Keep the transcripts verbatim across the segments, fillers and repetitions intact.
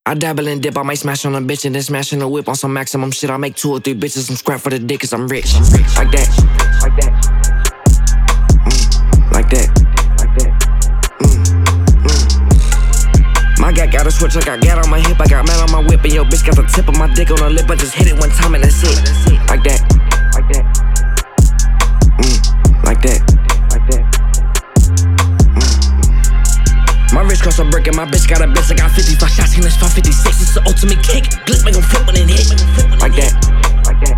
I dabble and dip, I might smash on a bitch and then smash in the whip on some maximum shit. I make two or three bitches some scrap for the dick cause I'm rich. Like that. Like that. Mm. Like that. Like that. Mm. Mm. My gat got a switch, I got gat on my hip, I got mat on my whip, and yo bitch got the tip of my dick on her lip. I just hit it one time and that's it. Like that. Like that. Mm. Like that. Like that. My wrist cost a brick and my bitch got a bitch. I got fifty-five shots in this five fifty-six. It's the ultimate kick. Glick make 'em flip when it hit. Like that. Like that.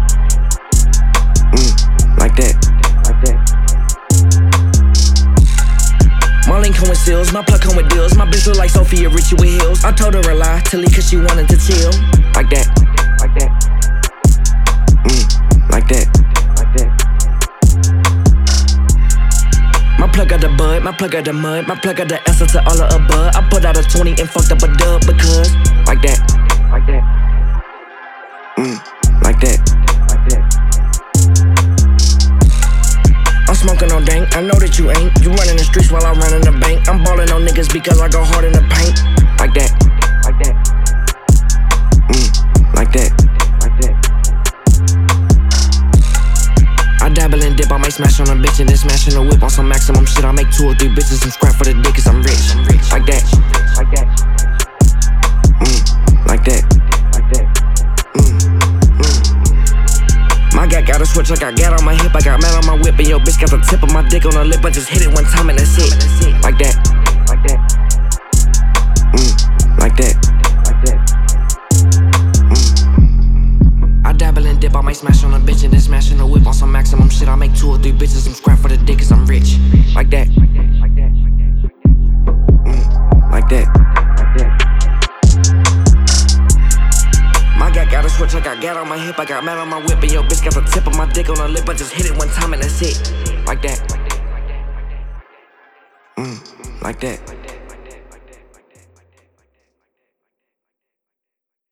Mm. Like that. Like that. My link come with seals, my plug come with deals. My bitch look like Sophia Richie with heels. I told her a lie to leave cause she wanted to chill. Like that. Like that. Mm. Like that. Like that. My plug got the bud, my plug got the mud, my plug got the answer to all of above. I put out a twenty and fucked up a dub because like that, like that, mm, like that, like that. I'm smoking on dank, I know that you ain't. You running the streets while I run in the bank. I'm ballin' on niggas because I go hard in the paint. Like that, like that, mm, like that, like that. I dabble and dip, I might smash on a bitch and then smash in the whip on some maximum shit. I make two or three bitches some scrap for the dick cause I'm rich. Like that. Like that. Mm. Like that. Like that. Mm. Mm. My gat got a switch, I got gat on my hip, I got mat on my whip, and yo bitch got the tip of my dick on her lip. I just hit it one time and that's it. Like that. Like that. Mm. Like that. Like that. I dabble and dip, I might smash on a bitch and then smash in the whip on some maximum shit. I make two or three bitches some scrap for the dick cause I'm rich. Like that. Like that. Mm. Like that. Like that. My gat got a switch, I got gat on my hip, I got mat on my whip, and yo bitch got the tip of my dick on her lip. I just hit it one time and that's it. Like that. Mm. Like that.